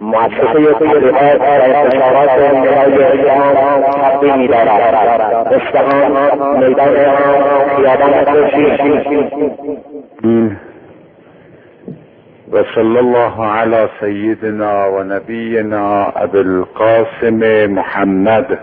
مؤسسه تبلیغات و انتشارات ملی اسلام تقدیم می‌دارد. اصفهان، میدان خیابان خورشید. و صلی الله علی سیدنا و نبینا ابی القاسم محمد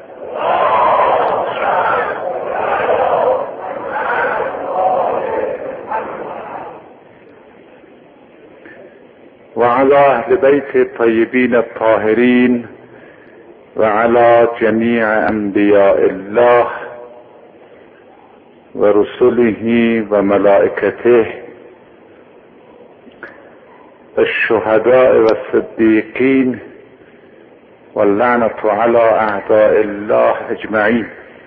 و علی اهل بیت الطیبین الطاهرین و علی جمیع انبیاء الله و رسله و ملائکته و الشهداء و الصدیقین و اللعنة علی اعداء الله اجمعین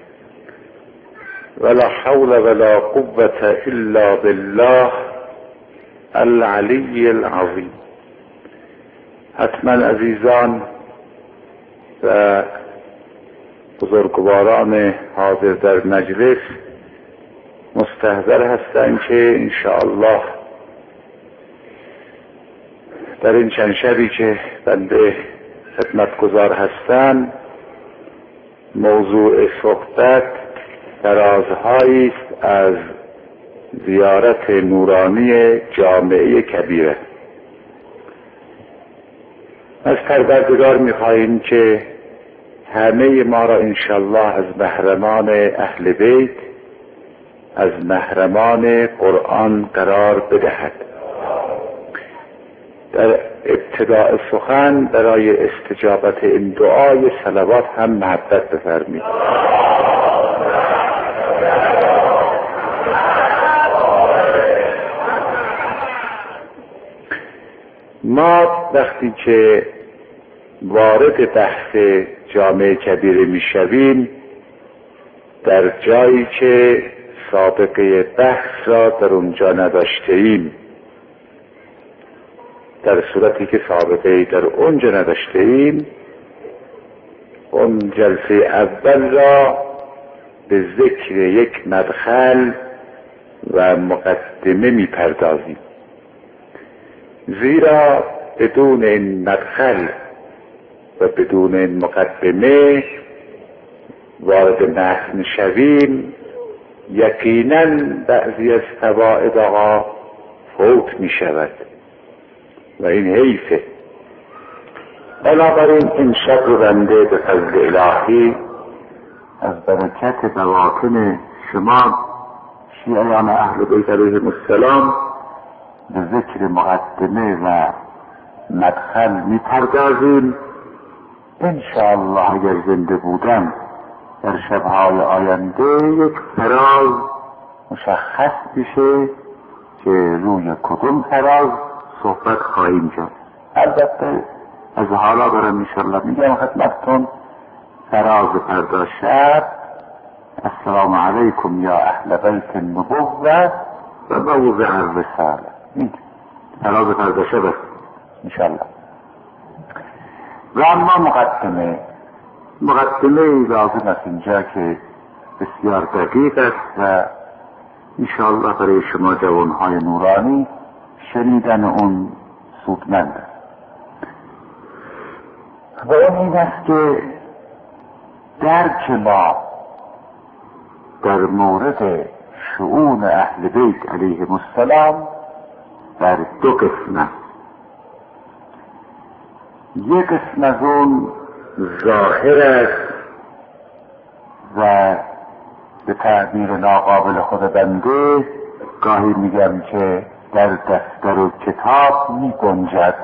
ولا حول ولا قوة الا بالله العلی العظیم. حتما عزیزان و بزرگواران حاضر در مجلس مستحضر هستند که انشاءالله در این چند شبی که بنده خدمتگزار هستم موضوع صحبت درازهایی است از زیارت نورانی جامعه کبیره. از پروردگار می‌خواهیم که همه ما را انشاءالله از محرمان اهل بیت، از محرمان قرآن قرار بدهد. در ابتداء سخن برای استجابت این دعای صلوات هم محبت بفرمید. ما وقتی که وارد بحث جامعه کبیره میشویم در جایی که سابقه بحث را در اونجا نداشته ایم، در صورتی که سابقه در اونجا نداشته ایم، اون جلسه اول را به ذکر یک مدخل و مقدمه میپردازیم، زیرا بدون این مدخل و بدون این مقدمه وارد بحث میشویم یقینا بعضی از فوائدها فوت می شود و این حیفه. بنابراین این شب رو بنده به فضل الهی از برکت بواطن شما شیعیان اهل بیت علیهم السلام به ذکر مقدمه و مدخل می پردازیم. انشاءالله اگر زنده بودم در شبهای آینده یک فراز مشخص بشه که روی کدوم فراز صحبت خواهیم کرد. البته از حالا برم انشاءالله میگم خدمتتون فراز فردا شب السلام علیکم یا اهل بیت النبوة و موضع الرساله. این فراز فردا شب است انشاءالله. و اما مقدمه لازم است اینجا که بسیار دقیق است و انشاءالله برای شما جوانهای نورانی شنیدن اون سودمند است. و اون این است که درک ما در مورد شؤون اهل بیت علیهم السلام در دو قسم است. یک قسم از اون ظاهر است و به تعبیر ناقابل خود بنده گاهی میگم که در دفتر و کتاب می گنجد.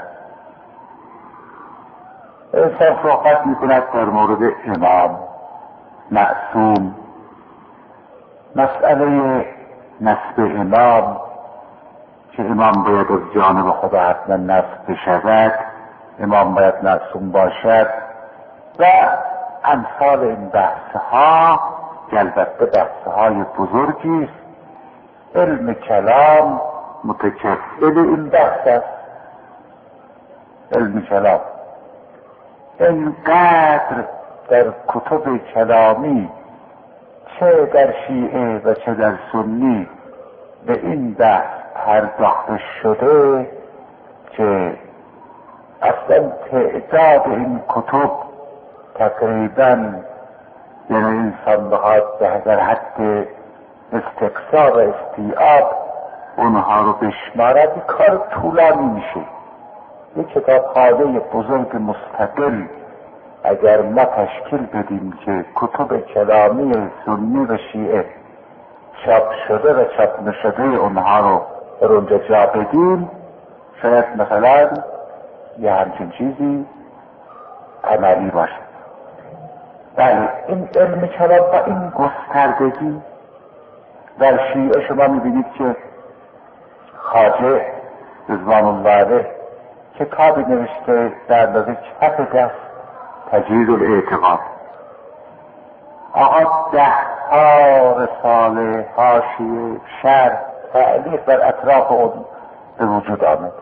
انسان صحبت میکند در مورد امام معصوم، مسئله نسب امام که امام باید از جانب خدا حتما نسب بشود، امام باید معصوم باشد و امثال این بحثها که البته بحثهای بزرگی است. علم کلام متکفل این بحث است. علم کلام اینقدر در کتب کلامی چه در شیعه و چه در سنی به این بحث پرداخته شده که اصلا تعداد این کتب تقریبا یعنی انسان بخواد در حد استقصا و استیعاب اونها رو بشمارد کار طولانی میشه. یک کتابخانه بزرگ مستقل اگر ما تشکیل بدیم که کتب کلامی سنی و شیعه چاپ شده و چاپ نشده اونها رو در اونجا جا بدیم، شاید مثلا یه همچین چیزی عملی باشه. بله، این علم کلام با این گستردگی در شیعه شما میبینید که خواجه رضوان الله علیه کتابی نوشته در اندازه کف دست، تجرید الاعتقاد. آقا 10 رساله، حاشیه، شرح، تعلیق بر اطراف اون به وجود آمد.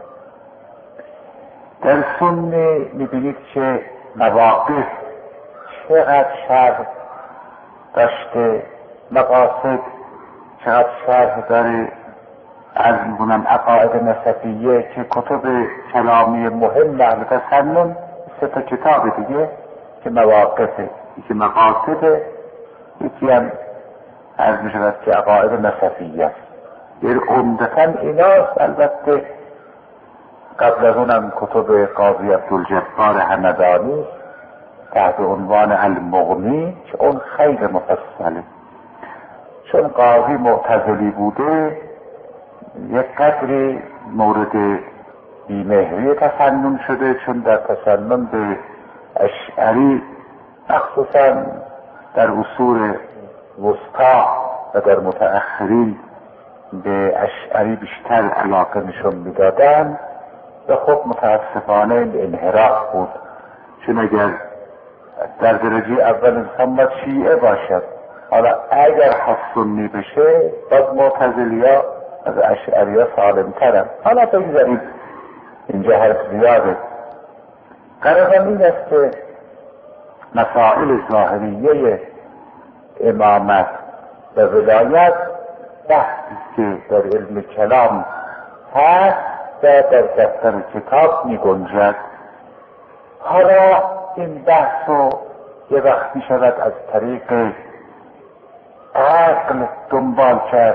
در سنی میبینید که مواقف چقدر شرح داشته، مقاصد چقدر شرح داره. عرض میکنم عقاید نسفیه که کتب کلامی مهم اهل تسنن 3 کتاب دیگه که مواقفه، یکی مقاصده، یکی هم عرض میشود که عقاید نسفیه است. یعنی عمدتاً ایناست. البته قبل از اونم کتب قاضی عبدالجبار همدانی تحت عنوان المغنی که اون خیلی مفصله، چون قاضی معتزلی بوده یک قدری مورد بیمهری تسنن شده، چون در تسنن به اشعری مخصوصا در عصور وسطا و در متأخرین به اشعری بیشتر علاقه نشون میدادن و خب متاسفانه انحراف بود، چون اگر در درجه اول انسان باید شیعه باشد، حالا اگر خواست سنی بشه باید معتزلیا از اشعریا سالم ترن. حالا بگذارید اینجا حرف زیاده. قرارم این است که مسائل ظاهریه امامت و ولایت بحثی که در علم کلام هست و در دفتر کتاب می گنجد. حالا این بحث رو یه وقت می شود از طریق عقل دنبال کرد،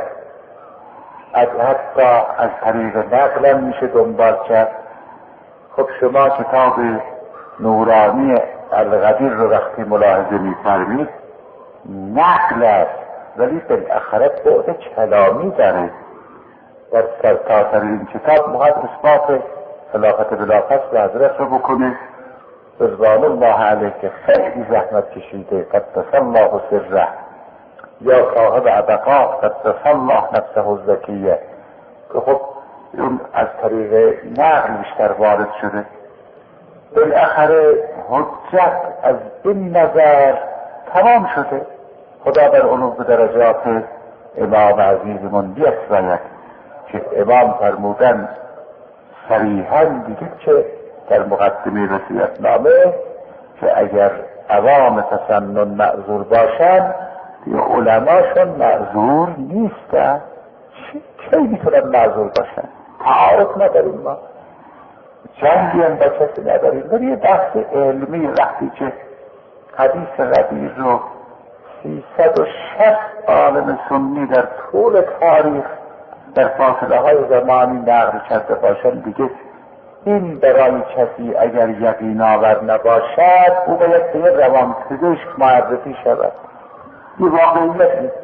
حتی از طریق نقل هم میشه دنبال کرد. خب شما کتاب نورانی القدیر رو وقتی ملاحظه می‌فرمایید نقل است، ولی بالاخره بعد کلامی داره. در سرتاسر این کتاب میخواد اثبات خلافت بلافاصله حضرت رو بکنه رضوان الله علیه که خیلی زحمت کشیده، قدس الله سره، یا صاحب عبقا قدس الله نفسه الزکیه که خب اون از طریق نقل بیشتر وارد شده. بالاخره حجت از این نظر تمام شده. خدا بر علو درجات امام عزیزمون بیفزاید که امام فرمودن صریحاً دیگه که در مقدمه وصیت‌نامه که اگر عوام تسنن معذور باشن یا علماشون معذور نیستن. کی میتونن معذور باشن؟ تعارف نداریم، ما جنگی هم با کسی نداریم. ولی یه بحث علمی وقتی که حدیث ربیع رو 360 عالم سنی در طول تاریخ در فاصله های زمانی نقل کرده باشن، دیگه این برای کسی اگر یقین آور نباشد او باید به یه روانپزشک معرفی شود. این واقعیت نیست.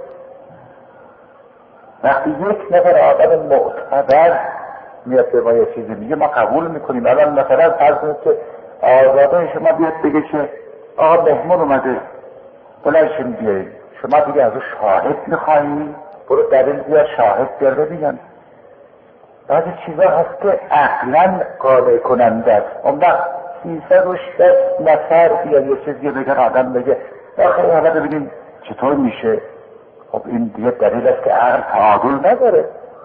وقتی یک نفر آدم معتبر میاد به ما یه چیزی میگه ما قبول میکنیم. الان مثلا فرض کنید که آزاده شما بیاد بگه که آقا مهمون اومده بلنشین بیایید، شما دیگه از او شاهد میخوایی؟ برو دلیل بیار شاهد بیار ببینن. بعضی چیزا هست که عقلا قانع کننده است. اون وقت 360 نفر بیاد یه چیزی بگن آدم بگه آخه حالا ببینیم چطور میشه. خب این دیگه دلیل است که عقل تعادل نداره.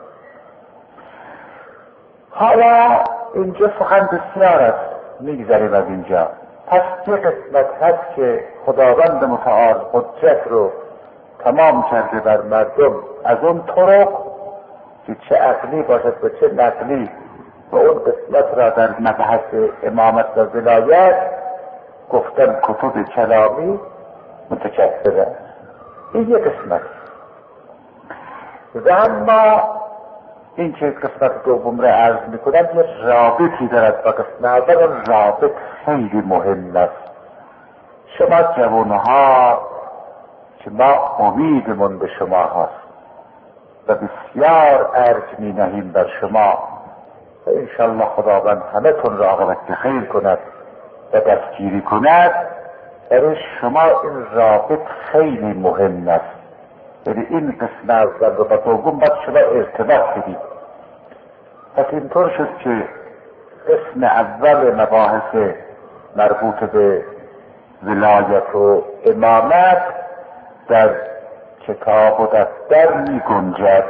حالا اینجا سخن بسیار است، میگذاریم از اینجا. پس یه قسمت هست که خداوند متعال حجت رو تمام کرده بر مردم از اون طرق که چه عقلی باشد و چه نقلی و اون قسمت را در مبحث امامت و ولایت گفتن کتب کلامی متکثره. این یک قسمت. و اما این که قسمت دوم را عرض میکنم یه رابطی دارد با قسمت اول. اون رابط خیلی مهم است. شما جوانها که ما امیدمون به شما هست و بسیار ارج می نهیم بر شما و انشالله خداوند همه تون را عاقبت خیر کند و دستگیری کند. برای شما این رابط خیلی مهم است. یعنی این قسم اول و دوم باید شما ارتباط بدید. پس اینطور شد که قسم اول مباحث مربوط به ولایت و امامت در کتاب و دفتر می گنجد.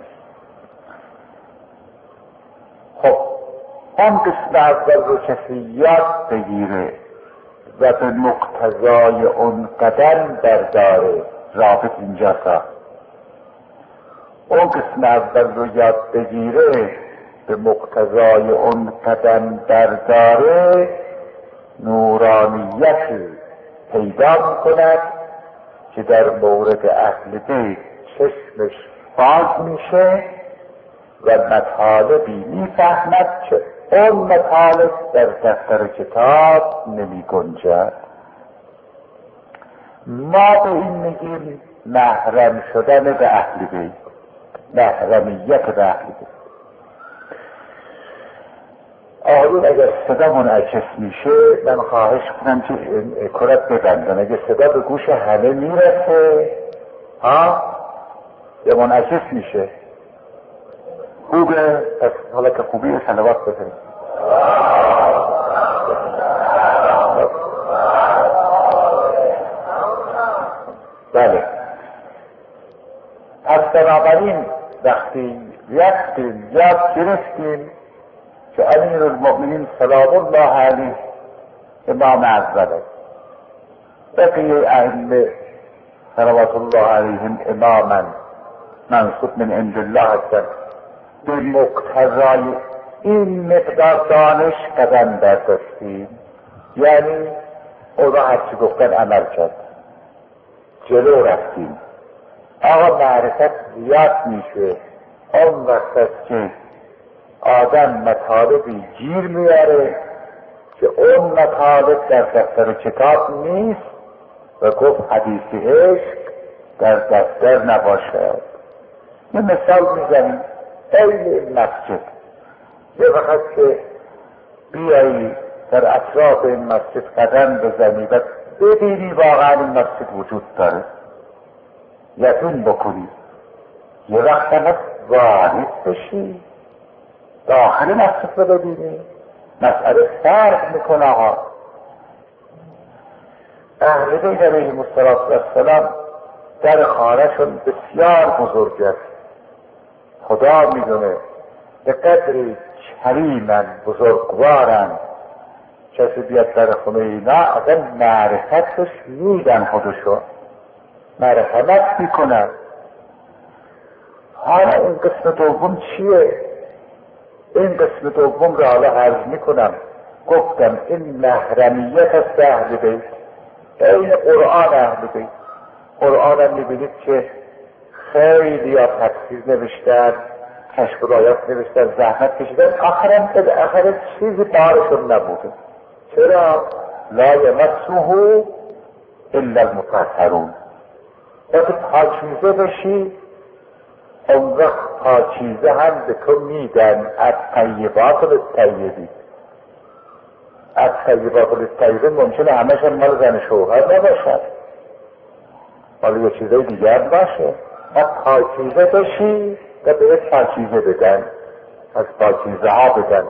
خب آن قسم اول رو کسی یاد بگیره و به مقتضای اون قدم برداره. رابط اینجاست. اون قسم اول رو یاد بگیره به مقتضای اون قدم برداره، نورانیتی پیدا میکند که در مورد اهل بیت چشمش باز میشه و مطالبی میفهمد که اون مطالب در دفتر کتاب نمی گنجد. ما به این میگیم محرم شدن به اهل بیت، محرمیت به اهل بیت. آقایون اگر صدا منعکس میشه من خواهش کنم که کرت ببندن. اگر صدا به گوش همه میرسه یا منعکس میشه خوبه. پس حالا که خوبیه صلوات بزنید. بله. پس بنابراین وقتی یاد گرفتیم که امیر المؤمنین سلام الله علیه امام اول است، بقیه ائمه صلوات الله علیهم اماما منصوب من عند الله هستند. به مقتضای این مقدار دانش قدم برداشتیم، یعنی او را هرچی گفتن عمل کرد، جلو رفتیم. آقا معرفت زیاد میشه اون وقت است که آدم مطالبی گیر میاره که اون مطالب در دفتر کتاب نیست و گفت حدیث عشق در دفتر نباشد. یه مثال میزنیم. این مسجد یه وقت که بیایی در اطراف این مسجد قدم بزنی و ببینی واقعا این مسجد وجود داره، یقین بکنی، یه وقت هم وارد بشی داخل مسجد رو ببینی، مسئله فرق میکنه. آقا اهل بیت علیهم السلام در خانه‌شون بسیار بزرگ است. خدا میدونه به قدری کریمن، بزرگوارن. کسی بیاد در خونه اینا اصلا معرفتش میدن، خودشو مرحمت میکنن. حالا این قسم دوم چیه؟ این قسم دوم را حالا عرض میکنم. گفتم این محرمیت است به اهل بیت. این قرآن اهل بیت. قرآن هم میبینید که خیلی ها تفسیر نوشتن، کشف و آیات نوشتن، زحمت کشیدن، آخرم چیزی بارشون نبوده. چرا؟ لا یمسه الا المطهرون. وقتی پاکیزه بشی اون وقت پاکیزه هم به تو میدن. از طیبات للطیبین. از طیبات للطیبین ممکنه همش مال زن شوهر نباشد، مال یه چیزای دیگر باشه. و پاکیزه بشی و به پاکیزه بدن، از پاکیزه ها بدن.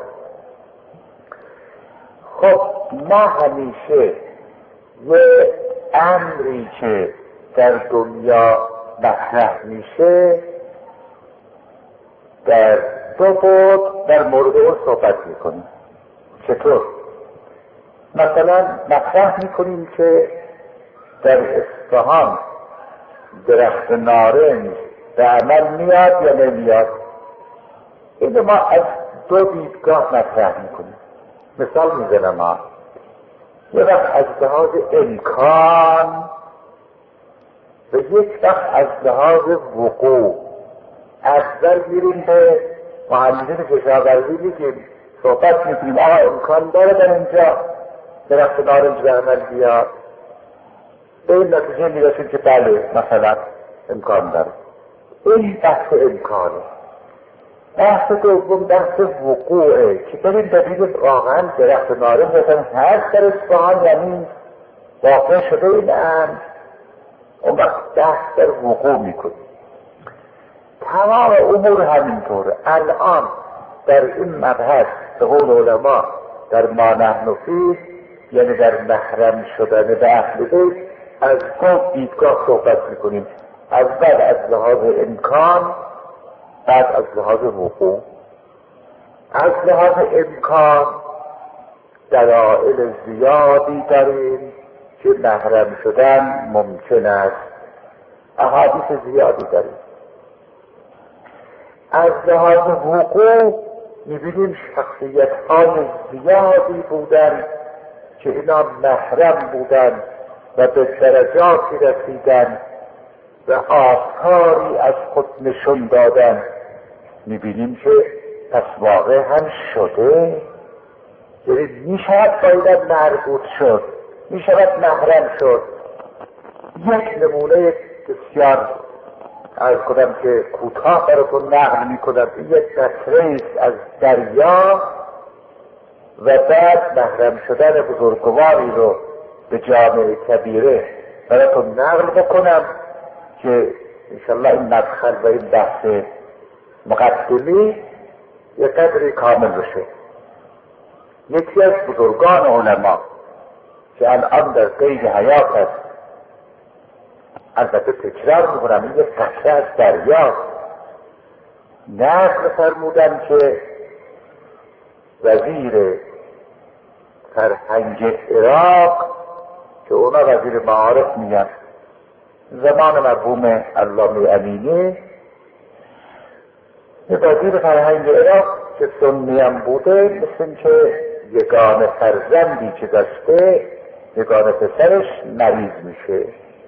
خب ما همیشه یه امری که در دنیا مطرح میشه در دو بود در مورد اون صحبت میکنیم. چطور؟ مثلا مطرح میکنیم که در اصفهان درخت نارنج به عمل میاد یا نمیاد. این ما از دو دیدگاه مطرح میکنیم. مثال میزنم یه وقت از لحاظ امکان و یک وقت از لحاظ وقوع. اول میریم به مهندسین کشاورزی میگیم صحبت میکنیم آقا امکان داره در اینجا درخت نارنج به عمل بیاد، به این نتیجه میرسیم که بله مثلا امکان داره. این بحث امکانه. بحث دوم بحث وقوعه که بریم ببینیم واقعا درخت نارنج مثلا هر در اصفهان یعنی واقع شده این امر. اون وقت بحث در وقوع میکنیم. تمام امور همینطوره. الان در این مبحث به قول علما در ما نحن فیه، یعنی در محرم شدن به اهل بیت، از دو دیدگاه صحبت میکنیم. اول از لحاظ امکان، بعد از لحاظ وقوع. از لحاظ امکان دلایل زیادی داریم که محرم شدن ممکن است. احادیث زیادی داریم. از لحاظ وقوع میبینیم شخصیت های زیادی بودن که اینا محرم بودن و به درجاتی رسیدن و آثاری از خود نشون دادن. میبینیم که پس واقع هم شده، یعنی میشود باید مربوط شد، میشود محرم شد. یک نمونه بسیار عرض کنم که کوتاه براتون نقل میکنم. یک قطره است از دریا و بعد محرم شدن بزرگواری رو به جامعه کبیره براتون نقل بکنم که انشالله این مدخل و این بحث مقدمی یه قدری کامل بشه. یکی از بزرگان علما که الان در قید حیات است، البته تکرار میکنم این یک قطره از دریا، نقل فرمودن که وزیر فرهنگ عراق که اونا وزیر معارف میگن، زمان مرحوم علامه امینی، وزیر فرهنگ عراق که سنی هم بوده، مثل که یگانه فرزندی که داشته، یگانه پسرش مریض میشه،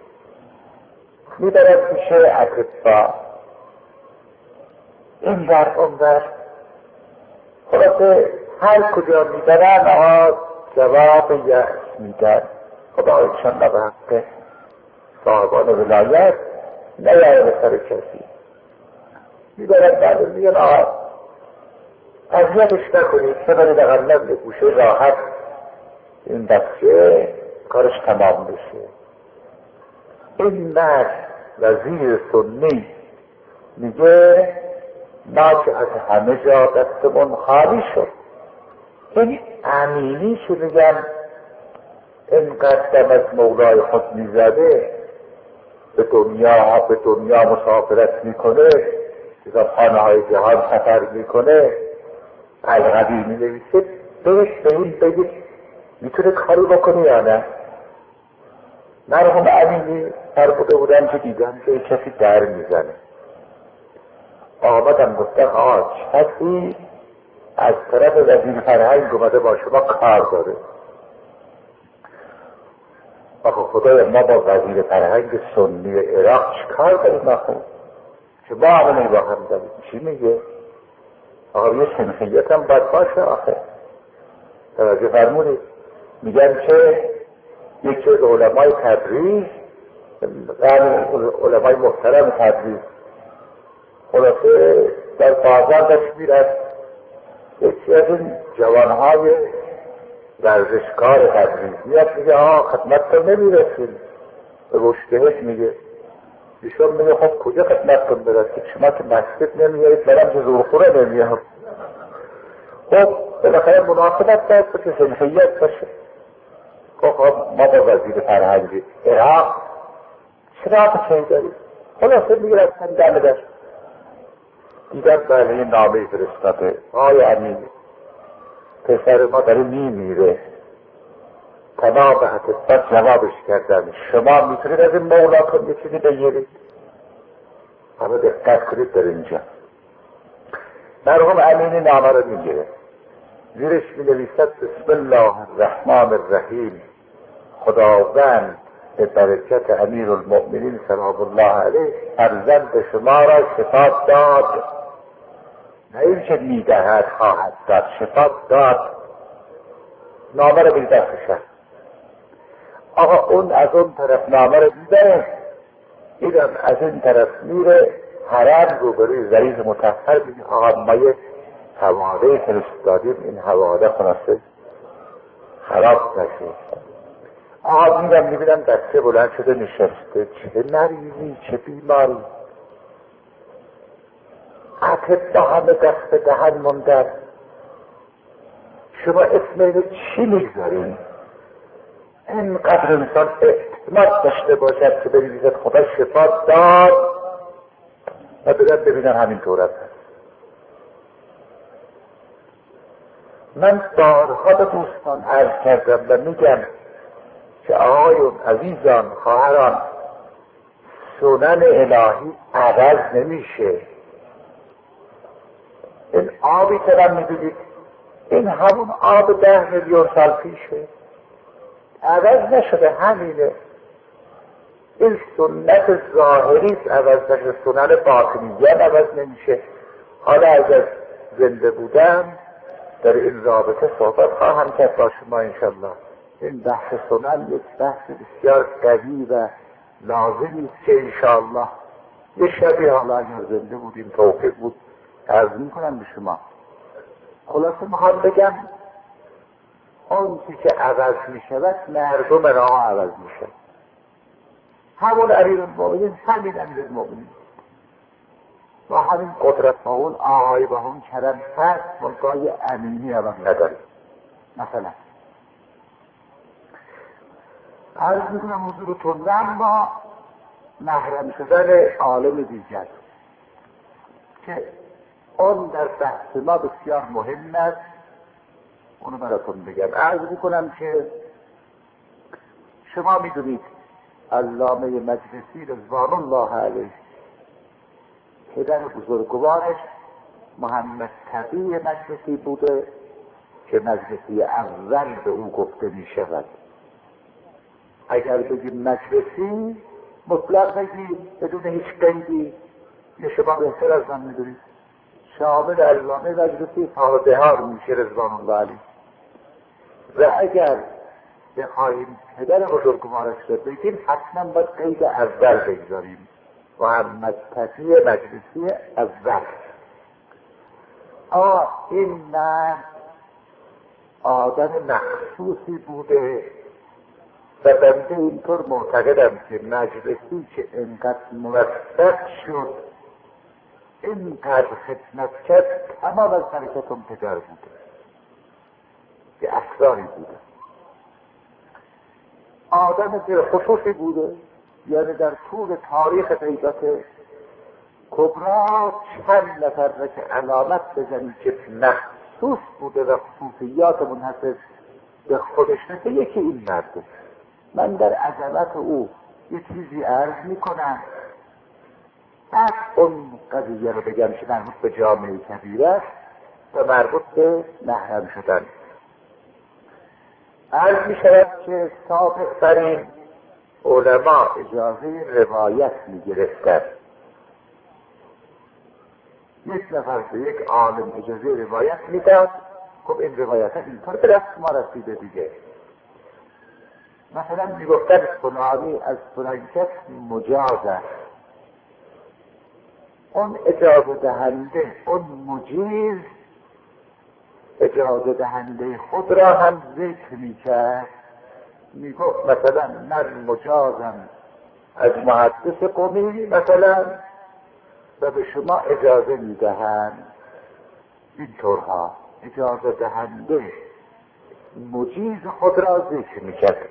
میبرد میشه اطبا این ور اون ور. خلاصه هر کجا میبرن جواب یأس میدن. خدا انشالله به حق صاحبان ولایت نیاره به سر کسی. میبرن بعد میگن اذیتش نکنید، ببرید اقلا به گوشه راحت این بچه کارش تمام بشه. این مرد وزیر سنی میگه ما که از همه جا دستمون خالی شد. این امینی که میگن اینقدر از مولای خود میزده، به دنیا مسافرت میکنه، خانه های جهان سفر میکنه، الغبی مینویسه، بهش به این بگید میتونه کاری بکنه یا نه. مرحوم امینی فرموده بودن که دیدن که کسی در میزنه، آمدم گفتن کسی از طرف وزیر فرهنگ اومده با شما کار داره. آخه خدای ما با وزیر فرهنگ سنی عراق چی کار داریم آخه؟ که ما همه با هم داریم. چی میگه؟ آقا یه سنخیت هم باید باشه آخه. توجه فرمونید. میگن که یکی از علمای تبریز، علمای محترم تبریز، خلاصه در بازار داشت میرد، یکی از این جوانهای ورزشکار تبریز میاد میگه خدمتتون نمیرسیم. به مشتهک میگه، ایشون میگه خب کجا خدمتتون برسید؟ شما که مسجد نمیارید، برم که زورخوره نمیام. خب بالاخره مناسبت داشت که سنخیت باشه. خب ما با وزیر فرهنگ عراق چرا چه داریم؟ خلاصه میگه رفتن دمه داشت دیگر بله نامه فرستاده، امینی پسر ما داره میمیره. تمام اطباء جوابش کردن شما میتونید از این مولاتون یه چیزی بگیرید. همه دقت کنید در اینجا مرحوم امینی نامه رو میگیره، زیرش مینویسد بسم الله الرحمن الرحیم، خداوند به برکت امیرالمؤمنین سلام الله علیه فرزند شما را شفا داد. نه اینکه میدهد خواهد داد، شفا داد. نامه رو به دستش. آقا اون از اون طرف نامه رو میداره، اینم از این طرف میره حرم روبروی رئیس مطهر میگه آقا ما یک حواله فرستادیم، این حواله خلاصه خراب نشه. آقا میرم میبینم دسته بلند شده نشسته، چه مریضی چه بیماری، حتی همه دست به دهن موندن. شما اسم اینو چی میگذارین؟ اینقدر انسان اعتماد داشته باشد که ببینید خدا شفا داد و ببینن همینطور است. من بارها به دوستان عرض کردم و میگم که آقایون عزیزان خواهران، سنن الهی عوض نمیشه. این آبی که من میدونید این همون آب 10 میلیون سال پیشه، عوض نشده، همینه. این سنت ظاهری عوض نشده، سنن باطنیت عوض نمیشه. حالا اگر زنده بودم در این رابطه صحبت خواهم کرد با شما انشالله. این بحث سنن یک بحث بسیار قوی و لازمی است که انشالله یه شبی حالا اگر زنده بودیم توفیق بود عرض میکنم به شما. خلاصه میخوام بگم اون که عوض میشود مردم را عوض میشه. همون امیرالمؤمنین، همین امیرالمؤمنین با همین قدرت با اون آقای با اون کرم هست، ملکای امینی عوض نداریم. مثلا عرض میکنم حضورتون و اما محرم شدن عالم دیگر که اون در بحث ما بسیار مهم است، اونو براتون بگم. عرض میکنم که شما میدونید علامه مجلسی رضوان الله علیه پدر بزرگوارش محمد تقی مجلسی بوده که مجلسی اول به او گفته میشود. اگر بگیم مجلسی مطلق بگیم بدون هیچ قیدی، یه شما بهتر از من میدونید شامل علامه مجلسی صاحب بهار میشه رضوان الله علیه. و اگر بخواهیم پدر بزرگوارش رو بگیم حتما باید قید اول بگذاریم، محمد تقی مجلسی اول. این مرد آدم مخصوصی بوده و بنده اینطور معتقدم که مجلسی که اینقدر موفق شد، اینقدر خدمت کرد، تمام از برکت اون پدر بوده که اسراری بوده. آدم که خصوصی بوده، یعنی در طول تاریخ غیبت کبرا چند نفر که علامت بزنی که مخصوص بوده و خصوصیات منحصر به خودش نکه، یکی این مرده. من در عظمت او یه چیزی عرض میکنم، بعد اون قضیه رو بگم که مربوط به جامعه کبیر است و مربوط به محرم شدن. عرض می شود که سابق ترین علما اجازه روایت می گرفتن. یک نفر به یک عالم اجازه روایت می داد، خب این روایت ها اینطور به دست ما رسیده دیگه. مثلا می گفتن فلانی از فلان کس مجاز است، اون اجازه دهنده، اون مجیز اجازه دهنده خود را هم ذکر می کرد. می گفت مثلا من مجازم از محدث قومی مثلا و به شما اجازه می دهند. این طورها اجازه دهنده مجیز خود را ذکر می کرد.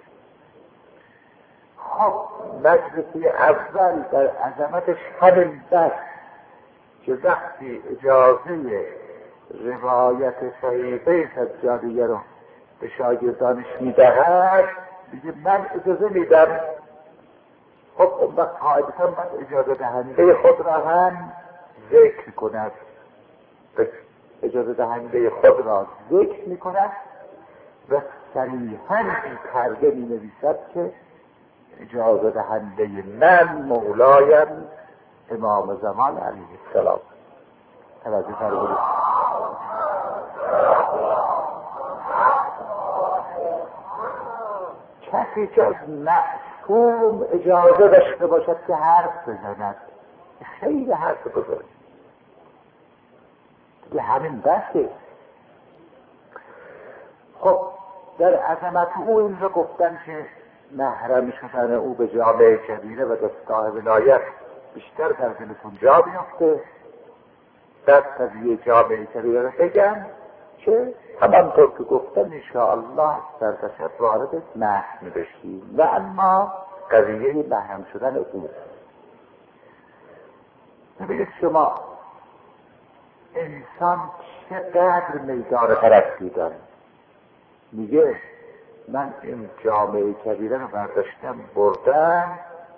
خب مجلسی اول در عظمتش همین بس که وقتی اجازه روایت صحیفه سجادیه رو به شاگردانش میدهد دیگه من اجازه میدم. خب اون وقت قاعدتا باید اجازه دهنده خود را هم ذکر کند. اجازه دهنده خود را ذکر می کند و صریحاً این پرده می نویسد که اجازه دهنده من مولایم امام زمان علیه السلام. توجه فرمودید. کسی که از معصوم اجازه داشته باشد که حرف بزند خیلی حرف بزند دیگه همین بحثه. خب در عظمت او این رو گفتن که محرم شدن او به جامعه کبیره و دستگاه ولایت بیشتر در دلتون جا بیفته. در قضیه جامعه کبیره رو بگم که همانطور که گفتم انشاءالله در تشد وارد محرم بشیم و اما قضیه محرم شدن او. ببینید شما انسان چقدر میدان پرستی داره. میگه من این جامعه کبیره رو برداشتم بردم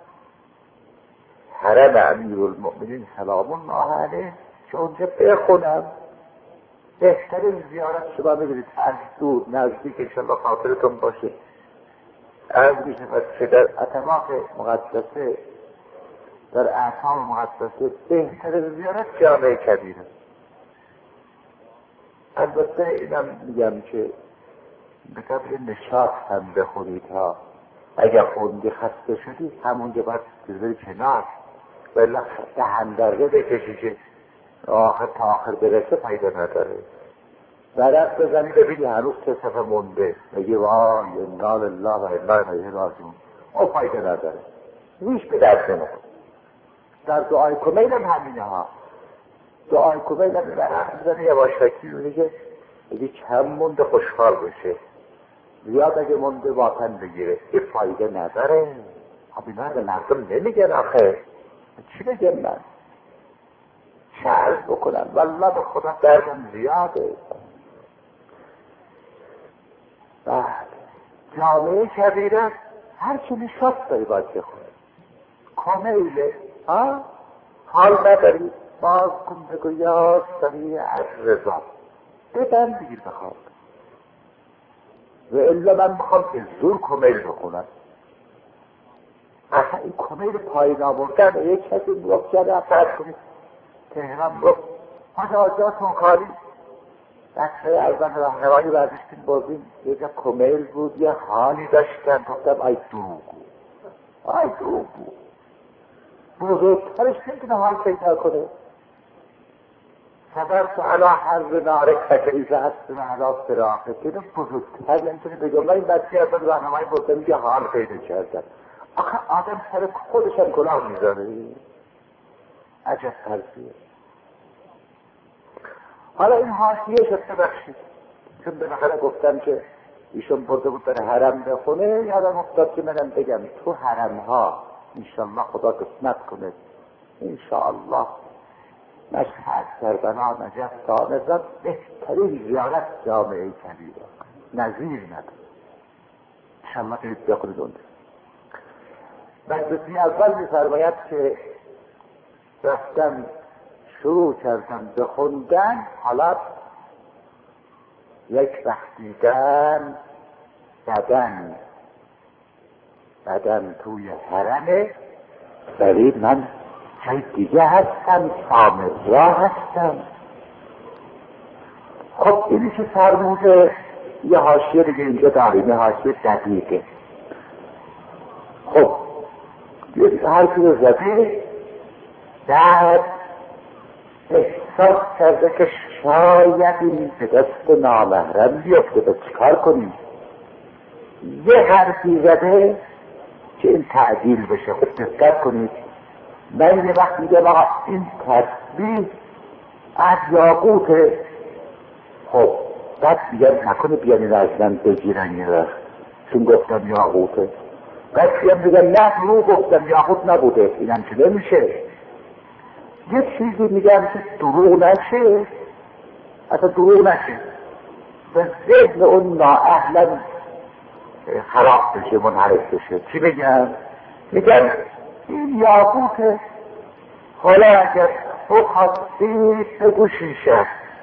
حرم امیرالمؤمنین سلام الله علیه که اونجا بخونم. بهترین زیارت شما میبینید از دور نزدیک انشاءالله خاطرتون باشه از میشود که در اطراف مقدسه در اعصام مقدسه بهترین زیارت جامعه کبیره. البته اینم میگم که به قبل نشاط هم بخونید ها. اگر خوندی خسته شدی همونجا باید بذاری کنار ولی دهندرده بکشی که آخر تا آخر برسه فایده نداره. برق بزنی ببینی هنوز سه صفحه مونده بگی وای انا لله و انا الیه راجعون. او فایده نداره هیچ به دست نمیخوره. در دعای کمیل هم همینه ها. دعای کمیل هم برق بزنی یواشکی میگه بگی کم مونده خوشحال بشه زیاد اگه مونده واقعا بگیره. این فایده نداره. خب اینا به مردم نمیگن آخه چی بگم من چه عرض بکنم والله به خدا دردم زیاده. بعد جامعه کبیره هر چی نشاط داری باید بخونه. کمیله حال نداری باز کن بگو یا سمیع الرضا بدن بگیر بخواب و الا من میخوام که زور کمیل بخونم. اصلا این کمیل پایین آوردن یک کسی میگفت جده فرض کنید تهران گفت حاجاتون خالی بچه اول راهنمایی ورزشتین بازیم یه جا کمیل بود یه حالی داشتن گفتم آی دروغو بزرگترش نمیتونه حال پیدا کنه. صبرت علی حرب نارک فکریزه هست به علا فراقه که بزرگتر نمیتونه بگم. من این بچه اول راهنمایی بازم یه حال پیدا کردن. آخه آدم سر خودشم کلاه میزنه. عجب ترسیه. حالا این حاشیه شد ببخشید چون بالاخره گفتم که ایشون برده بود در حرم بخونه یادم افتاد که منم بگم تو حرم ها انشاءالله خدا قسمت کنه انشاءالله مشهد کربلا نجف تانزد بهترین زیارت جامعه کبیره نظیر نداره. انشاءالله برید بخونید اونده. مجلسی اول میفرماید که رفتم شروع کردم بخوندن حالا یک وقت دیدم بدن توی حرمه ولی من جای دیگه هستم سامرا هستم. خب اینی که فرموده یه حاشیه دیگه اینجا داریم یه حاشیه دقیقه. خب یه حرفی رو زده در احساس کرده که شاید این به دست نامحرم بیفته به چیکار کنیم. یه حرفی زده که این تعدیل بشه. خب دقت کنید من یه وقت میگم آقا این تسبیح از یاقوته. خب بعد میگم نکنه بیانین از من بگیرن یه وقت چون گفتم یاقوته. بعد میگم نه رو گفتم یاقوت نبوده. اینم که نمیشه. یه چیزی میگم که دروغ نشه اصلا دروغ نشه به ذهن اون نااهلا خراب بشه منحرف بشه. چی بگم؟ میگم این یاقوته. حالا اگر تو خواستی بگو شیشه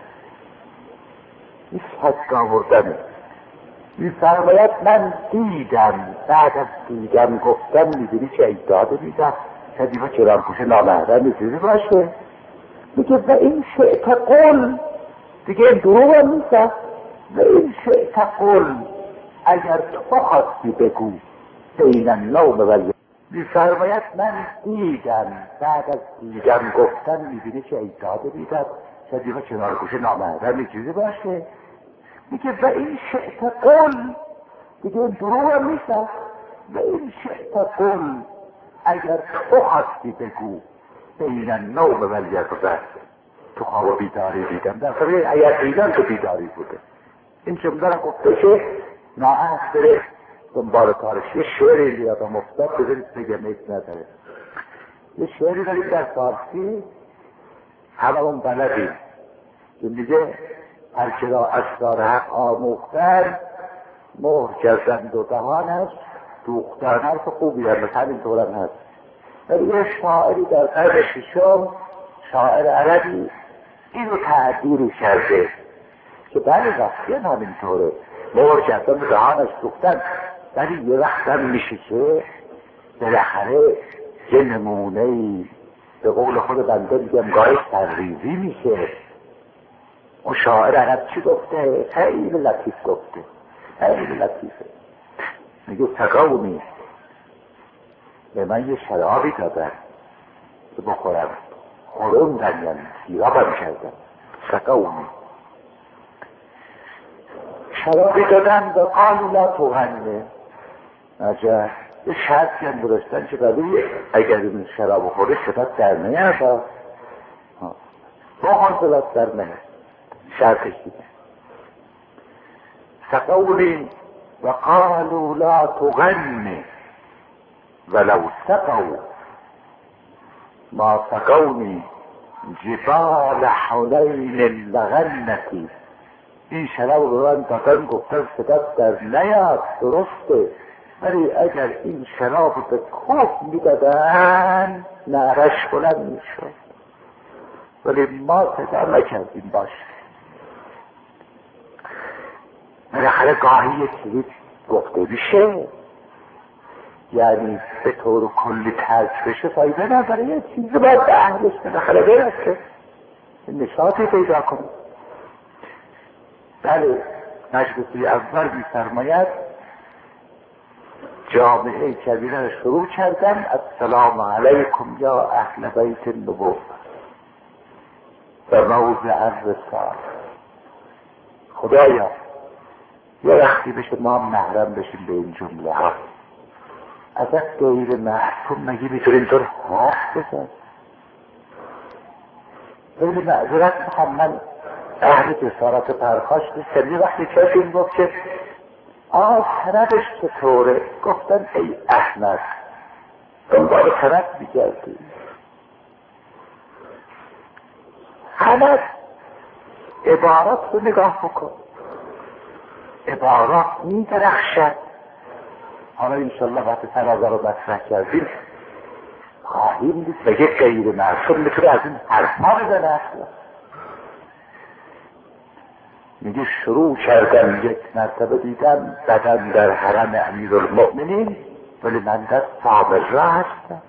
این حد آوردنه. میفرماید من دیدم، بعد از دیدم گفتم میدونی چه ایداده میدم شدیفه چرانکوش نامحرم چیزی باشه. میگه و این شعت قل، دیگه این دروغ هم نیست، و این شعت قل اگر تو خواستی بگو بین النوم و الیقظه. میفرماید من دیدم، بعد از دیدم گفتم میبینی چه ایداده میدم شدیفه چرانکوش نامحرم چیزی باشه. میگه و این شعت قل، دیگه این دروغ هم نیست، و این شعت قل اگر تو خواستی بگو بین النوم و الیقظه، تو خواب و بیداری دیدم. در واقع اگر دیدم تو بیداری بوده. این جمله را گفته که ناحق بره دنبال کارش. یه شعری یادم افتاد بذارید بگم ایت نداره. یه شعری داریم در فارسی هممون بلدیم که میگه هرچه را اسرار حق آموختن مهر کردند و دهانش دوختن. حرف خوبی هم همینطور هم هست. ولی یه شاعری در قرن ششم، شاعر عربی، اینو تعبیر کرده که بله وقتی همینطوره، مهر کردن و دهانش دوختن. ولی یه وقت هم میشه که بالاخره یه نمونه‌ای به قول خود بنده میگم گاهی تغریزی میشه. اون شاعر عرب چی گفته؟ خیلی لطیف گفته، خیلی لطیفه. میگه سقونی، به من یه شرابی دادن که بخورم، خوروندن یعنی سیرابم کردن. سقونی، شرابی دادن و قالوا لا تغنی. عجب، یه شرطی هم درستن که برای اگر این شراب خورده صدات در نیاد، با صدات در نیاد، شرطش دیده. سقونی و قالوا لا تغنی ولو سقوا ما سقونی جبال حنین لغنتی. این شراب رو من دادن گفتن صدات در نیاد، درسته، ولی اگر این شراب به کوه میدادن نعرش بلند میشد، ولی ما صدا نکردیم. باشه، بالاخره گاهی یه چیزی گفته میشه، یعنی به طور کلی ترک بشه فایده نداره. یه چیزی باید به اهلش بالاخره برسه، نشاطی پیدا کنه. بله، مجلسی اول میفرماید جامعه کبیره رو شروع کردن: السلام علیکم یا اهل بیت النبوة و موضع الرسالة. خدایا یه وقتی بشه ما هم محرم بشیم به این جمله ها. ازت غیر محرم مگه میتونی اینطور حرف بزن؟ خیلی معذرت میخوام، من اهل جسارت پرخاش نیستم. یه وقتی کسی این گفت که سندش چطوره؟ گفتن ای احمد دنبال سند میگردی. همه عبارات رو نگاه بکن، عبارات میدرخشد. حالا انشالله وقتی تنازع رو مطرح کردیم خواهیم دید مگه غیر معصوم میتونه از این حرفا بزنه اصلا. میگه شروع کردم یک مرتبه دیدم بدن در حرم امیرالمؤمنین، ولی من در صابر را هستم.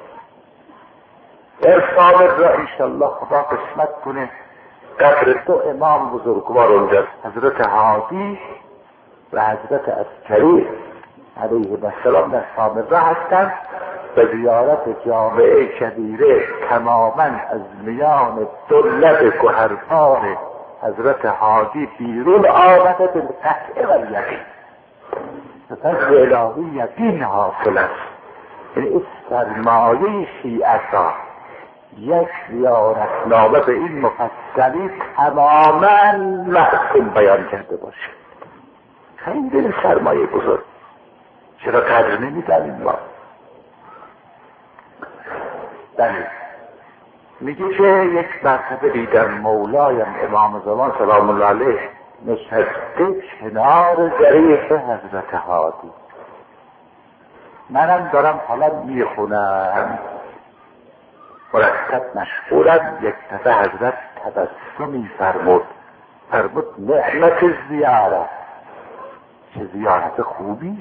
در صابر را انشالله خدا قسمت کنه قبر دو امام بزرگوار اونجاست، حضرت هادی و حضرت عسکری علیه السلام. در صابر را هستم به زیارت جامعه کبیره تماما از میان دو لب گوهربار حضرت هادی بیرون آمده به قطع و یقین. فضل الهی یقین حاصل است. یعنی سرمایه شیعتا یک زیارتنامه به این مفصلی تماما معصوم بیان کرده باشه. خیلی سرمایه بزرگ. چرا قدر نمیدانیم ما؟ بله، میگه که یک مرتبه دیدم مولایم امام زمان سلام الله علیه نشسته کنار ظریف حضرت هادی. منم دارم حالا میخونم، مرتب مشغولم. یک دفعه حضرت تبسمی فرمود فرمود نعمت زیارت، چه زیارت خوبی.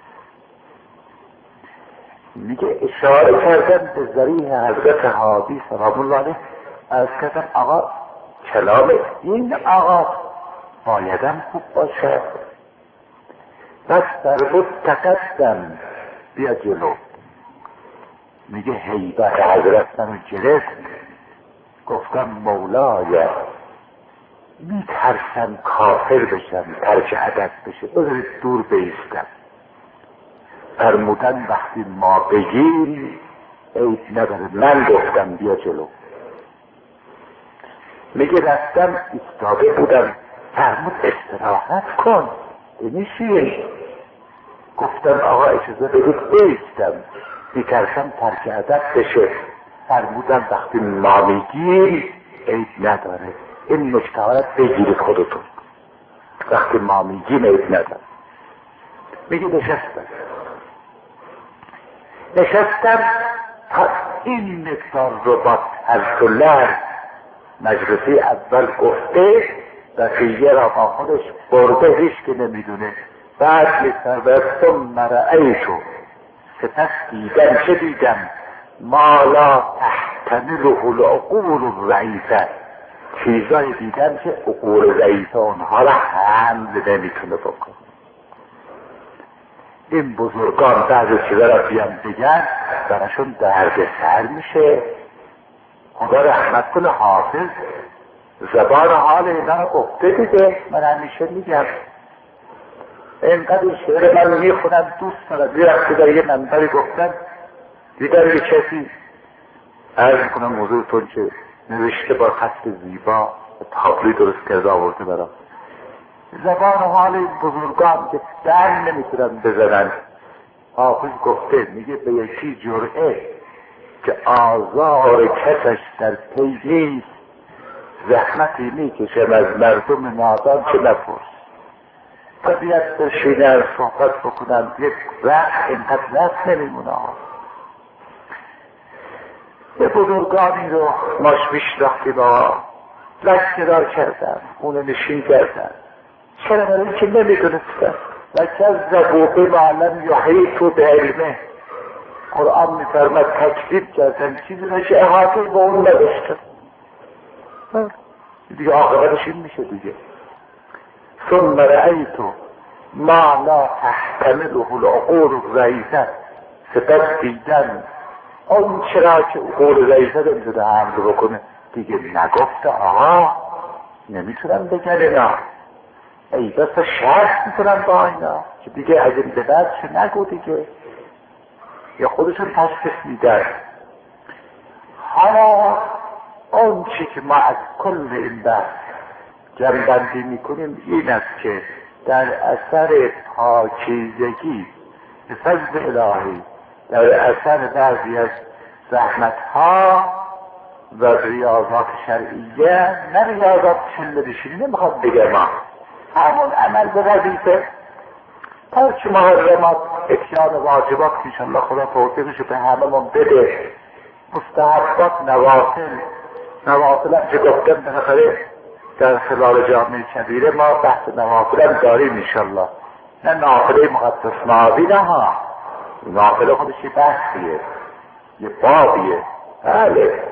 میگه اشاره کردن به ذریح حضرت هادی سلام الله علیه، از کردن آقا کلام این آقا بایدم خوب باشه. پس فرمود تقدم بیا جلو. میگه هیبت حضرت منو گرفت، گفتم مولای میترسم کافر بشم، ترک ادب بشه، بذارید دور بیستم. فرمودن وقتی ما بگیم عیب نداره. من گفتم بیا جلو. میگه رفتم ایستاده بودم، فرمود استراحت کن بنشین. گفتم آقا اجازه بدید بیستم، میترسم ترک ادب بشه. فرمودن وقتی ما میگیم عیب نداره، این نکته ها را بگیرید خودتون، وقتی ما میگیم عیب نداره. میگه نشستم تا این مقدار رو با ترک و لرز مجلسی اول گفته بقیه را با خودش برده، هیچ که نمیدونه. بعد می‌فرماید رأیتو، سپس دیدم، چه دیدم؟ ما لا تحتمله العقول الضعیفه، چیزایی دیدم که عقول ضعیفه اونها را حمل نمیتونه بکنه. این بزرگان بعضی چیزا را بیان بگن براشون درد سر میشه. خدا رحمت کنه حافظ زبان حال اینا رو گفته دیگه. من همیشه میگم اینقدر شعر من میخونم دوست دارم. یه وقتی در یه منبری گفتن دیدم یه کسی عرض کنم حضورتون که نوشته با خط زیبا تابلوی درست کرده آورده برام زبان حال این بزرگان که در نمیتونن بزنن. حافظ گفته میگه به یکی جرعه که آزار کسش در پی نیست، زحمتی میکشم از مردم نادان که نپرس. طبیعت بشینن صحبت بکنن یک وقت اینقدر وقت نمیمونه. یه بزرگانی رو ماش میشناختیم لکه دار کردن، اونو نشین کردن. چرا برای که نمیدونستن لکه از زبوقی معلم یحیطو به علمه. قرآن میفرمد تکذیب کردن چیزی را که احاطه با اون نداشتن. دیگه عاقبتش این میشه دیگه. ثم رأیتو ما لا تحتمله العقول الضعیفه، سپس دیدن اون چرا که عقول ضعیفه نمیتونه حمل بکنه. دیگه نگفته آقا نمیتونم بگن اینا، ای بس شرط میکنم با اینا که دیگه از این به بعد چه نگو دیگه، یا خودشون تشخیص میدن. حالا اون چی که ما از کل این بحث جمع‌بندی میکنیم این است که در اثر پاکیزگی به فضل الهی، در اثر بعضی از زحمتها و ریاضات شرعیه، نه ریاضات چندشینی نمیخواد بگم، همون عمل به وظیفه، ترک محرمات، اتیان واجبات که انشاءالله خدا توفیقش به همه من بده، مستحبات، نوافل هم که گفتم بالاخره در خلال جامعه کبیره ما بحث نوافل هم داریم انشاءالله، نه نافله مقدس نابی نه ها، نافله خودش یه بحثیه، یه بابیه. بله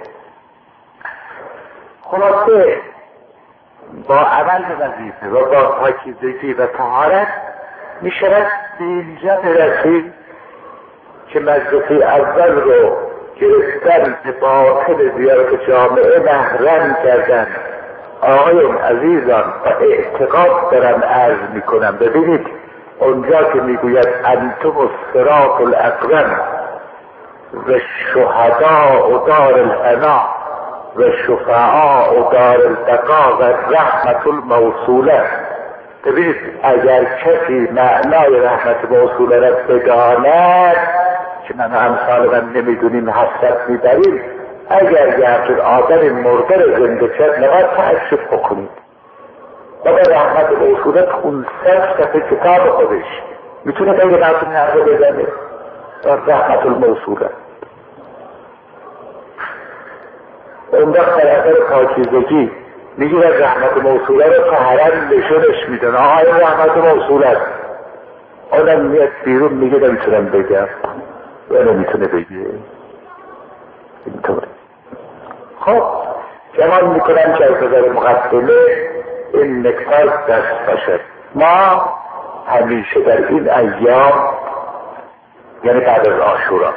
خلاصه با عمل به وظیفه و با پاکیزگی و طهارت میشود به اینجا برسیم که مجلسی اول رو گرفتن به باطل زیارت جامعه محرم کردن. آقایون عزیزان با اعتقاد دارم عرض میکنم، ببینید اونجا که میگوید انتم الصراط الاقوم و شهداء دار الحنا و شفعاء دار البقا و رحمت الموصوله، ببینید اگر کسی معنای رحمت موصوله را بداند که من امثال من نمیدونیم حسرت میبریم، اگر یه همچون آدم مرده را زنده کرد نباید تعجب بکنید. و به رحمت موصوله 500 صفحه کتاب خودش میتونه بگه براتون حرف بزنه در رحمت الموصوله. اون وقت در اثر پاکیزگی میگیره رحمت موصوله رو تو حرم نشونش میدن، آقا این رحمت موصوله است. آدم میاد بیرون میگه نمیتونم بگم و نمیتونه بگه. اینطور خب جمال میکنم که از نظر مقدمه این نکتر دست باشد. ما همیشه در این ایام یعنی بعد از عاشورا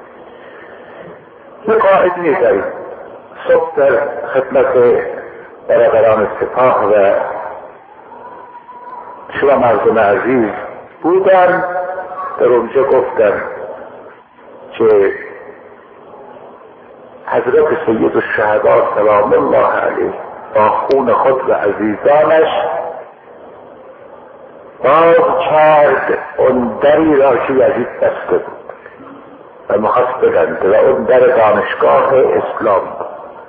یه قاعده داریم. صبح در خدمت برادران سپاه و شما مردم عزیز بودم، در اونجا گفتم که حضرت سید الشهدا سلام الله علیه با خون خود و عزیزانش باز کرد اون دری را که یزید بسته بود و میخواست ببنده و اون در دانشگاه اسلام بود.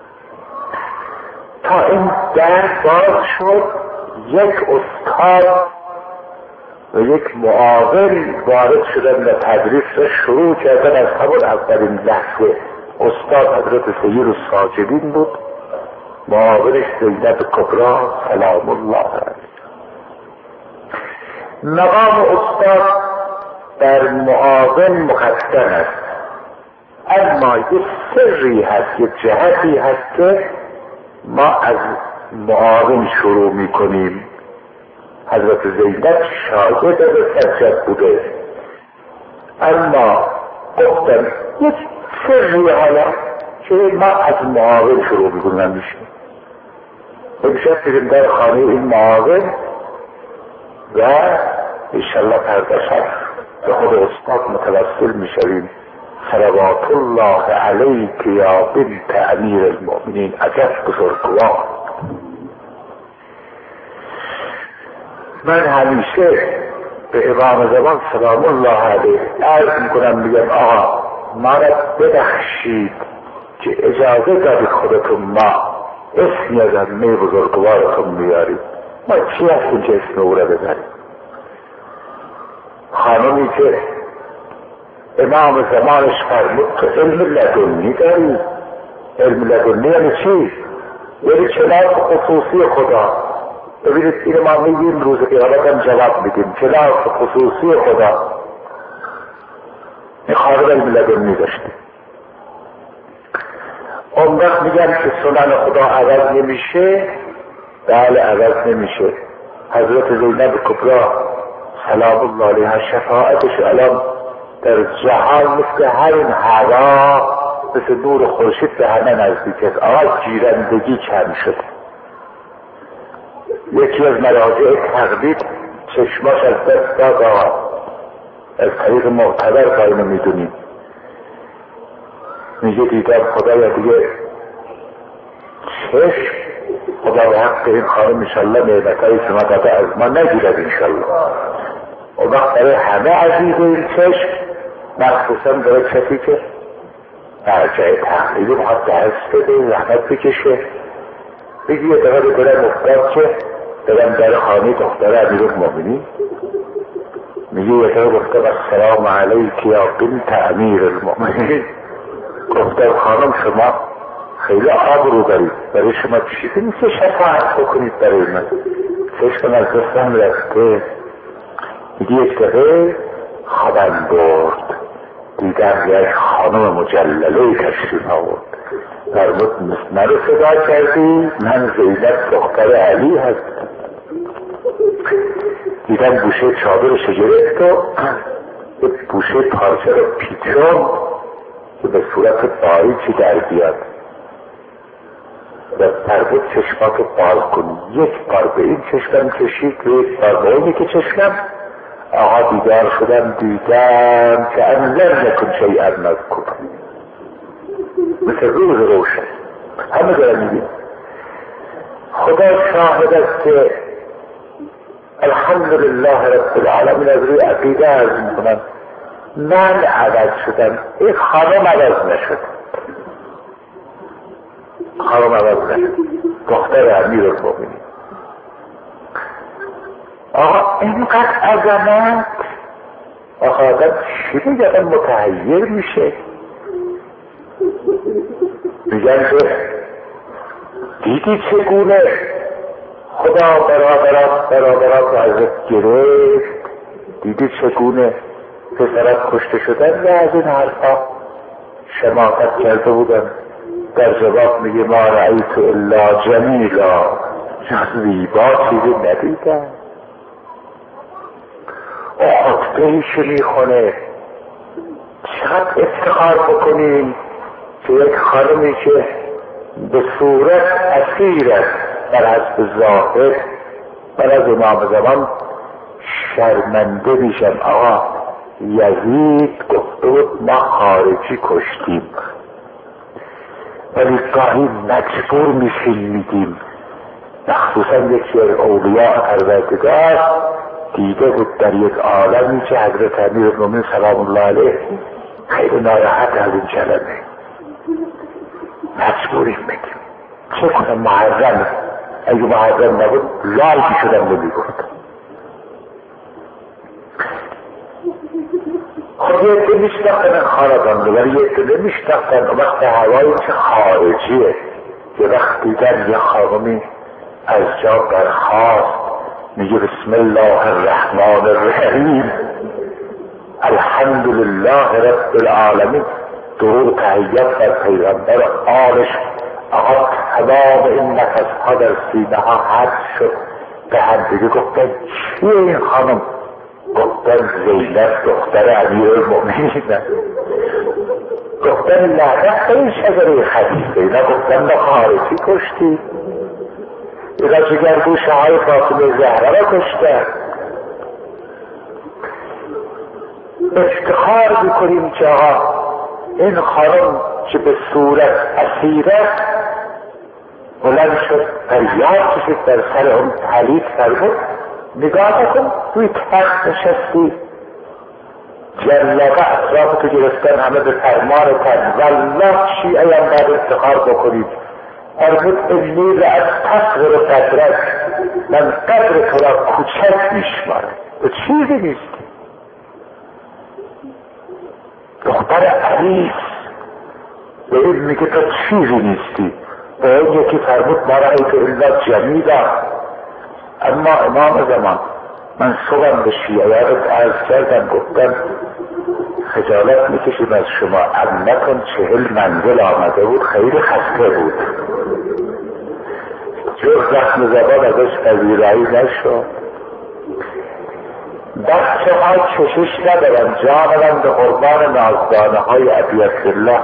تا این در باز شد یک استاد و یک معاون وارد شدن و تدریس را شروع کردن. از همون اولین لحظه استاد حضرت سید الساجدین بود، معاونش زینب کبری سلام الله علیه. مقام استاد در معاون مقدم است، اما یک سری هست، یک جهتی هست که ما از معاون شروع میکنیم. حضرت زینب شاگرد سجاد بوده، اما گفتم یک سری حالا که ما از معاون شروع میکنم میشه. امشب بریم در خانه این معاون و انشالله پرداشت به خود استاد متوسل میشویم. صلوات الله علیک یا بنت امیر المؤمنین، عجب بزرگوار. من همیشه به امام زمان سلام الله علیه عرض میکنم، میگم آقا ما را ببخشید که اجازه دادید خودتون ما اسمی از امه بزرگوارتون میارید، ما چی هستیم که اسم او را بزنیم؟ خانمی که امام زمانش فرمود تو علم لدنی داری. علم لدنی یعنی چی؟ یعنی کلاس خصوصی خدا. ببینید این ما میگیم روز قیامت هم جواب میدیم، کلاس خصوصی خدا. این خانم علم لدنی داشته. اون وقت میگن که سنن خدا عوض نمیشه. بله عوض نمیشه. حضرت زینب کبری سلام الله علیها شفاعتش الان در جهان مثل همین هوا، مثل نور خورشید به همه نزدیک است. آقا گیرندگی کم شده. یکی از مراجع تقلید چشماش از دست داد. آقا از طریق معتبر باینو میدونیم، میگه دیدم خدایا دیگه چشم خدا به حق این خانم انشالله نعمتهای شما داده از ما نگیرد انشالله. اون وقت برای همه عزیز این چشم، مخصوصا برای کسی که مرجع تقلیدی باید دست بده زحمت بکشه، بگی یه دقیقه برای مفتاد که برم در خانه دختر امیرالمؤمنین، میگه یه دقیقه گفتم السلام علیک یا بنت امیر المؤمنین. گفتم خانم شما خیلی آبرو دارید، برای شما چیزی نیست شفاعت بکنید برای من، چشم از دستم رفته. میگه یک دقیقه خوابم برد، دیدم یک خانم مجلله تشریف آورد، فرمود من رو صدا کردی؟ من زینب دختر علی هستم. دیدم گوشه چادرش گرفت و یک گوشه پارچه رو پیچون که به صورت باریکی در بیاد و فرمود چشماتو باز کن. یک بار به این چشمم کشید و یک بار به اونی که چشمم. آقا بیدار شدم، دیدم که انظر نکن شیئا مذکور، مثل روز روشن. همه دارم میگیم خدا شاهد است که الحمدلله رب العالمین از روی عقیده عرض میکنم من عوض شدم، این خانم عوض نشد. خانم عوض نشد، دختر امیرالمؤمنین. آقا اینقدر عظمت، آقا آدم چی میگه متحیر میشه. میگن که دیدی چگونه خدا برادرات رو ازت گرفت؟ دیدی چگونه پسرت کشته شدن؟ و از این حرفا شماتت کرده بودن. در جواب میگه ما رأیت الا جمیلا، جز زیبا چیزی ندیدم. خطبه‌ایش میخونه. چقدر افتخار بکنیم که یک خانمی که به صورت اسیر است در حسب ظاهر، من از امام زمان شرمنده میشم. آقا یزید گفته بود ما خارجی کشتیم، ولی گاهی مجبور میشیم میگیم. مخصوصا یکی از اولیاء پروردگار دیده بود در یک عالمی که حضرت امیرالمومنین سلام الله علیه خیلی ناراحت از این کلمه، مجبوریم بگیم. چه کنم محرم، اگه محرم نبود لال شدم نمیگفت. خب یه عده میشناختن خاندان رو، ولی یه عده نمیشناختن. وقت هوایی که خارجیه، یه وقت دیدن یه خانمی از جا برخاست میگه بسم الله الرحمن الرحیم الحمد لله رب العالمین، درود تحیت بر پیغمبر آلش. آقا تمام این نفسها در سینه ها حد شد. به هم دیگه گفتن چیه این خانم؟ گفتن زینب دختر امیرالمومنین. گفتن لعنت به این شجره خبیثه. اینا گفتن ما خارجی کشتی، اینا جگرگوشه های فاطمه زهرا را کشتن. افتخار میکنیم که آقا این خانم که به صورت اسیره بلند شد فریاد کشید در سر اون حلیف فرمود نگاه نکن توی تخت نشستی، جلقه اطرافتو گرفتن همه به فرمان کن. والله شیعه هم باید افتخار بکنید. فرمود انی لأستغفر قدرک، من قدر تو را کوچک میشمارم، تو چیزی نیستی. دختر عریس به این میگه تو چیزی نیستی. به این یکی فرمود ما رأیت الا جمیلا. اما امام زمان من صبحم به شیعیانت عرض کردم، گفتم خجالت میکشیم از شما. عمتون 40 منزل آمده بود، خیلی خسته بود، جز زخم زبان ازش پذیرایی نشد. بچه ها کشش ندارن، جانم به قربان نازدانه های ابی عبدالله.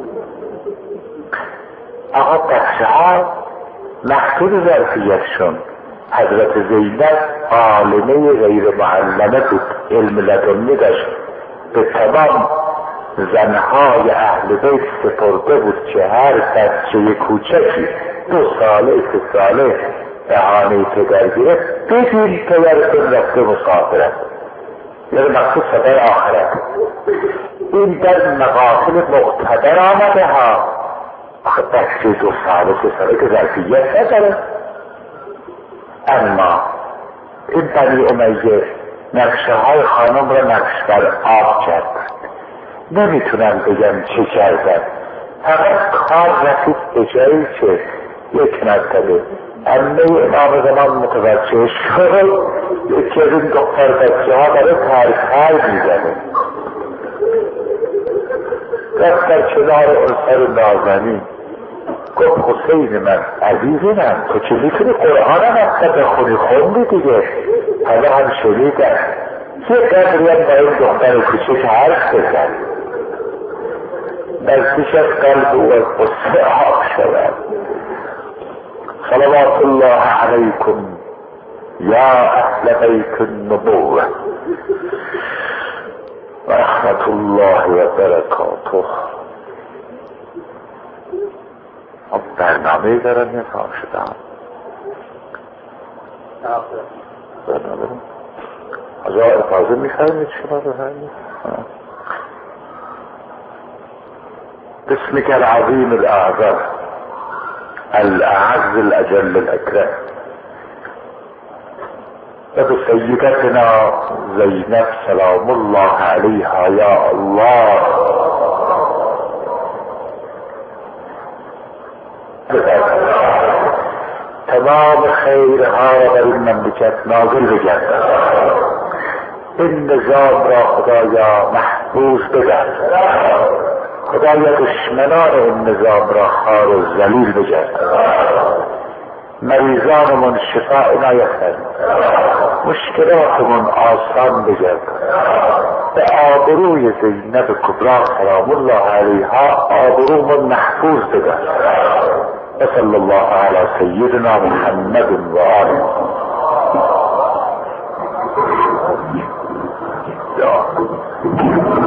آقا بچه ها محدود ظرفیتشون. حضرت زینب عالمه غیر معلمه بود، علم لدنی داشت، به تمام زنهای اهل بیت سپرده بود که هر بچه کوچکی 2 ساله 3 ساله بهانه پدر گرفت بدون پدرتون رفته مسافرت، یعنی مقصود سفر آخرت. این در مقاصد مقتدر آمده ها. آخه بچه 2 ساله 3 ساله که ظرفیت نداره. اما این بنی امیه نقشه های خانم را نقش بر آب کرد. نمیتونم بگم چه کردن، فقط کار رسید به جایی که یک مرتبه امه امام زمان متوجه شد یکی از این دختر بچه ها برای ترکر میزنه. رفت در کنار اون سر نازنین گفت حسین من عزیزم تو که میتونی قرآن هم اصلا بخونی، خوندی دیگه، حالا هم شنیدم یه قدری هم با این دختر کوچک حرف بزن. نزدیک از قلب او از قصه آب شود. صلوات الله علیکم یا اهل بیت النبوة و رحمت الله و برکاته. برنامه دارم یه کام شدم برنامه از افاظه میخواهیم شما رو همین باسمك العظيم الأعظم الأعز الأجل الأكرم وبسيدتنا زينب سلام الله عليها يا الله خیرها را بر این مملکت نازل بگردد. این نظام را خدایا محفوظ بگردد. خدایا دشمنان این نظام را خار و ذلیل بگردد. مریضانمون شفا عنایت فرمود. مشکلاتمون آسان بگردد. به آبروی زینب کبری سلام الله علیها آبرومون محفوظ بگردد. وصلی الله علی سیدنا محمد و آله.